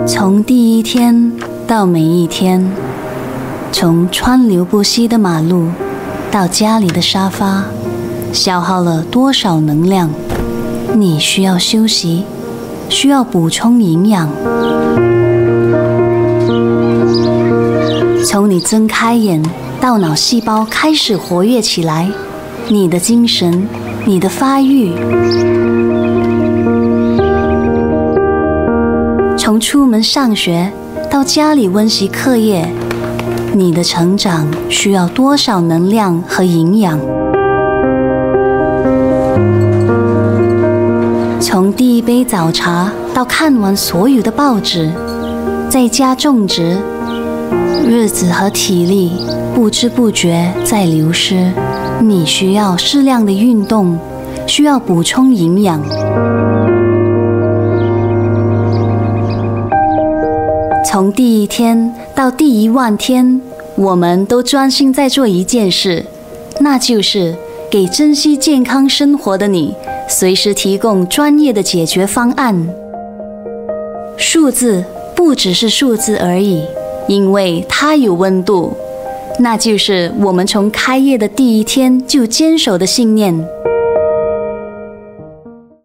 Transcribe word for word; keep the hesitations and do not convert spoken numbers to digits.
从第一天到每一天，从川流不息的马路到家里的沙发，消耗了多少能量？你需要休息，需要补充营养。从你睁开眼到脑细胞开始活跃起来，你的精神，你的发育。从出门上学到家里温习课业，你的成长需要多少能量和营养？从第一杯早茶到看完所有的报纸，在家种植，日子和体力不知不觉在流失。你需要适量的运动，需要补充营养。从第一天到第一万天，我们都专心在做一件事，那就是给珍惜健康生活的你随时提供专业的解决方案。数字不只是数字而已，因为它有温度，那就是我们从开业的第一天就坚守的信念。